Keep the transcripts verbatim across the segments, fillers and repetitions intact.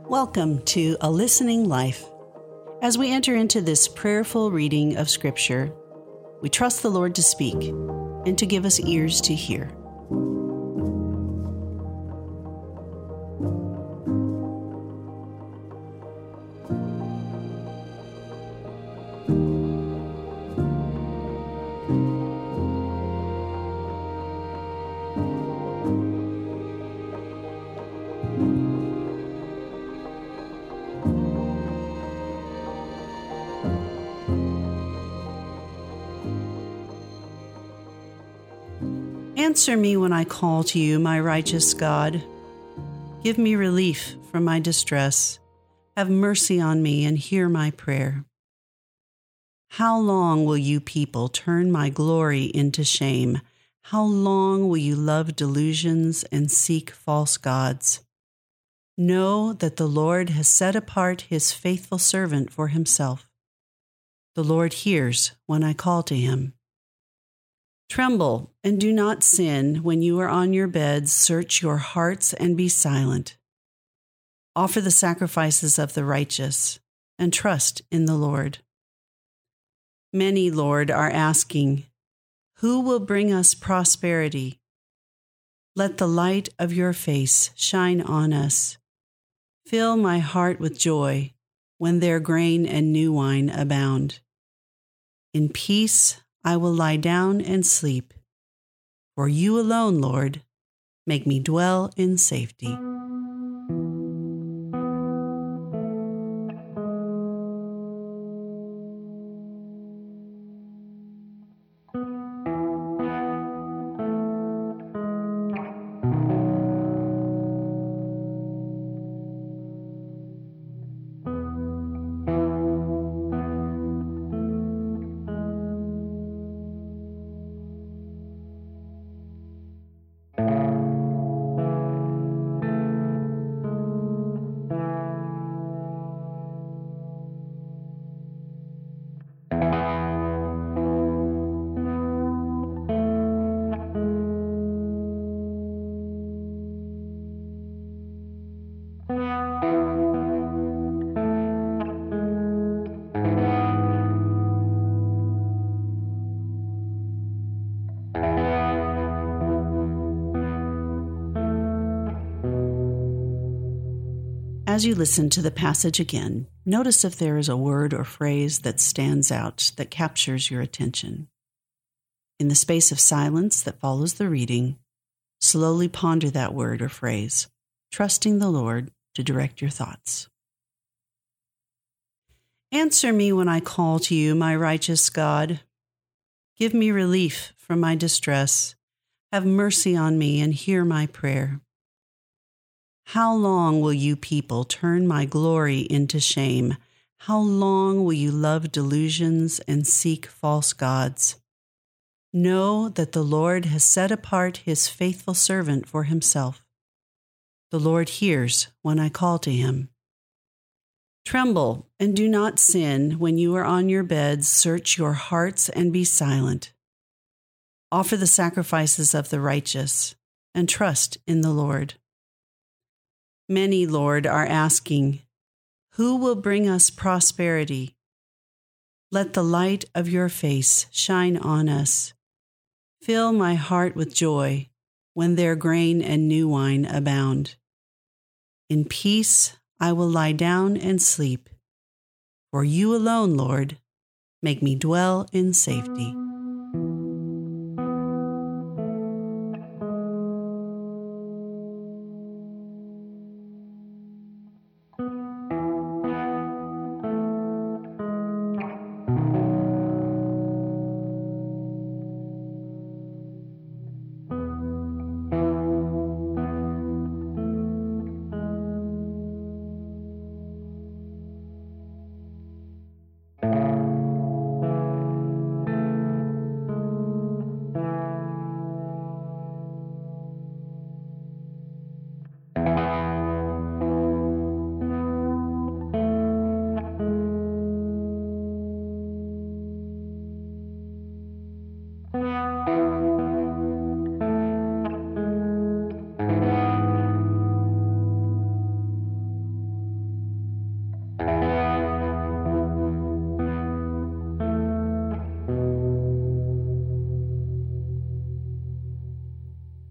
Welcome to A Listening Life. As we enter into this prayerful reading of Scripture, we trust the Lord to speak and to give us ears to hear. Answer me when I call to you, my righteous God. Give me relief from my distress. Have mercy on me and hear my prayer. How long will you people turn my glory into shame? How long will you love delusions and seek false gods? Know that the Lord has set apart his faithful servant for himself. The Lord hears when I call to him. Tremble and do not sin. When you are on your beds, search your hearts and be silent. Offer the sacrifices of the righteous and trust in the Lord. Many, Lord, are asking, who will bring us prosperity? Let the light of your face shine on us. Fill my heart with joy when their grain and new wine abound. In peace I will lie down and sleep. For you alone, Lord, make me dwell in safety. As you listen to the passage again, notice if there is a word or phrase that stands out, that captures your attention. In the space of silence that follows the reading, slowly ponder that word or phrase, trusting the Lord to direct your thoughts. Answer me when I call to you, my righteous God. Give me relief from my distress. Have mercy on me and hear my prayer. How long will you people turn my glory into shame? How long will you love delusions and seek false gods? Know that the Lord has set apart his faithful servant for himself. The Lord hears when I call to him. Tremble and do not sin. When you are on your beds, search your hearts and be silent. Offer the sacrifices of the righteous and trust in the Lord. Many, Lord, are asking, who will bring us prosperity? Let the light of your face shine on us. Fill my heart with joy when their grain and new wine abound. In peace I will lie down and sleep. For you alone, Lord, make me dwell in safety.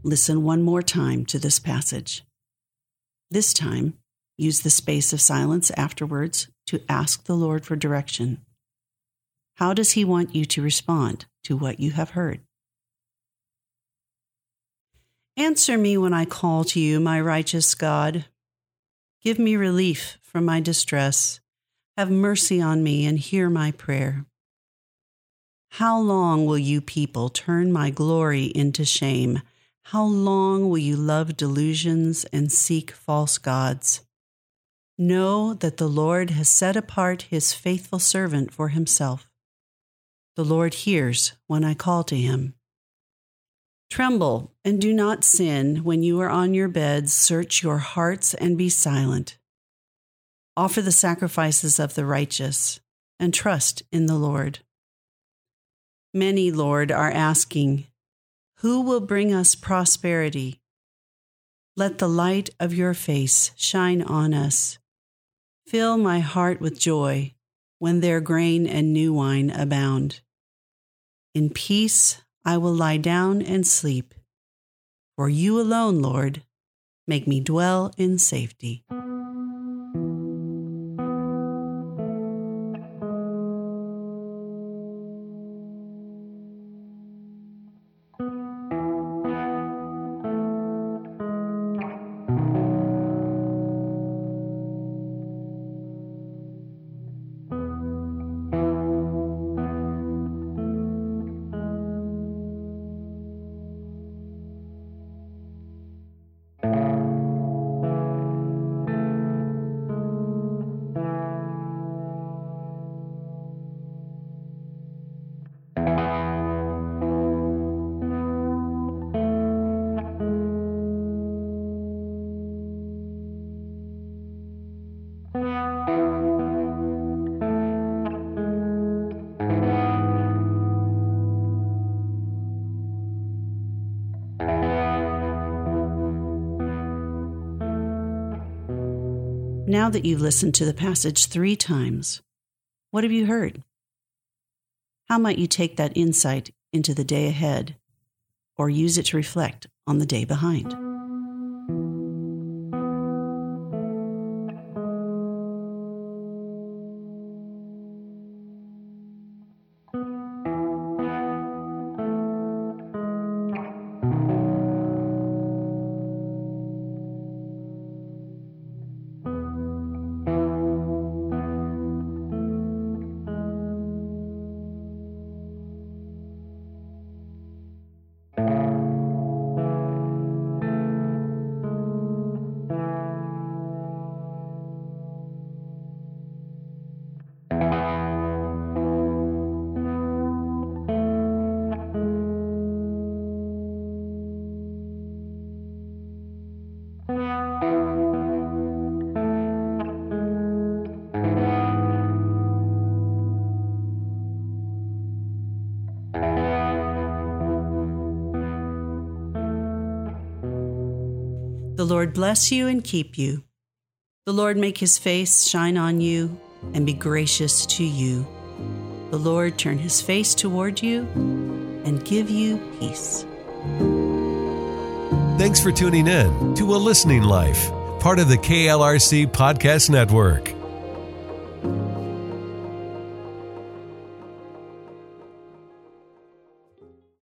listen one more time to this passage. This time, use the space of silence afterwards to ask the Lord for direction. How does He want you to respond to what you have heard? Answer me when I call to you, my righteous God. Give me relief from my distress. Have mercy on me and hear my prayer. How long will you people turn my glory into shame? How long will you love delusions and seek false gods? Know that the Lord has set apart His faithful servant for Himself. The Lord hears when I call to Him. Tremble and do not sin when you are on your beds. Search your hearts and be silent. Offer the sacrifices of the righteous and trust in the Lord. Many, Lord, are asking, who will bring us prosperity? Let the light of your face shine on us. Fill my heart with joy when their grain and new wine abound. In peace I will lie down and sleep. For you alone, Lord, make me dwell in safety. Now that you've listened to the passage three times, what have you heard? How might you take that insight into the day ahead, or use it to reflect on the day behind? The Lord bless you and keep you. The Lord make His face shine on you and be gracious to you. The Lord turn His face toward you and give you peace. Thanks for tuning in to A Listening Life, part of the K L R C Podcast Network.